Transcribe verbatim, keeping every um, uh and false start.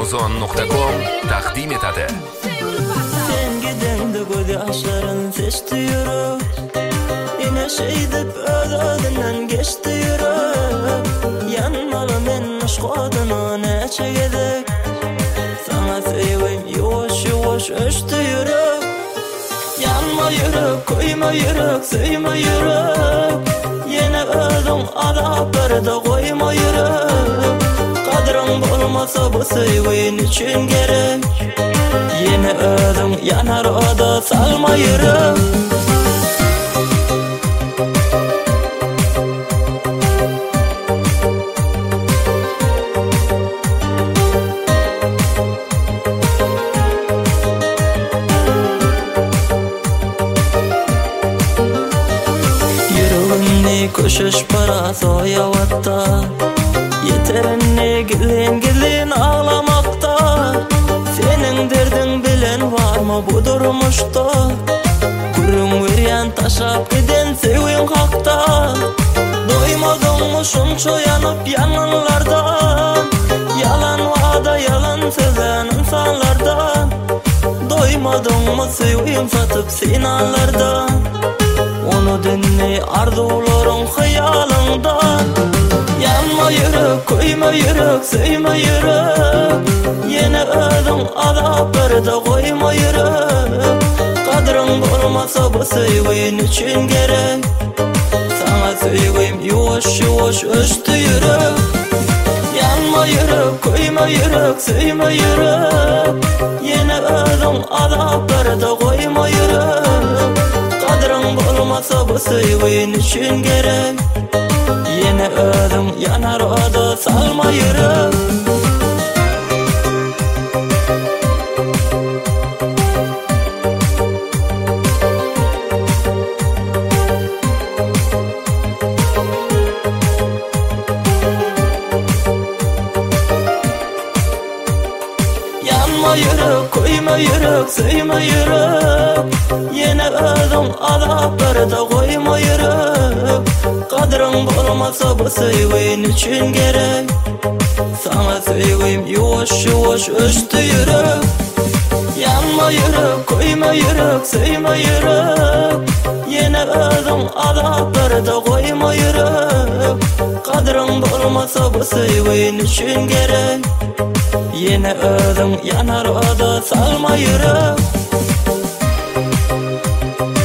amazon nokta com takdim etadi. Sen gidende göz yaşların seçti yürü. Yine şey dip ödödünden geçti yürü. Yanmalı men aşk adını ne çegedek. Sana seveyim yavaş yavaş öştü yürü. Yanma yürü, koyma yürü, sevme yürü. Yine ödüm adapları koyma yürü. Kadrın bulmasa bu sevgin için gerek. Yine ödüm yanar o da salma yürü. Yüreğimni koşuş para soyavatta. Yeterenni gilin gilin ağlamakta. Senin derdin bilen var mı bu durmuşta? Gurun veriyen taşap giden sevin hakta. Doymadın mı şunça yanıp yananlardan? Yalan vada yalan sözen insanlardan. Doymadın mı sevin satıp sinanlardan? Onu dinle arzuların hayalından. Yanma yürü, koyma yürü, sevme yürü. Yine ödüm adapları da koyma yürü. Kadrın bulmasa bu sevgin için gerek. Sana sevgim yavaş yavaş öştü yürü. Yanma yürü, koyma yürü, sevme yürü. Yine ödüm adapları da koyma yürü. Kadrın bulmasa bu sevgin için gerek. Yine ödüm yanar o da salma yürü. Yanma yürü, koyma yürü, sevme yürü. Yine ödüm adapları da koyma yürü. Kadrın bulmasa bu sevgin için gerek. Sana sevgim yavaş yavaş öştü yürü. Yanma yürü, koyma yürü, sevme yürü. Yine ödüm adapları da koyma yürü. Kadrın bulmasa bu sevgin için gerek. Yine ödüm yanar o da salma yürü.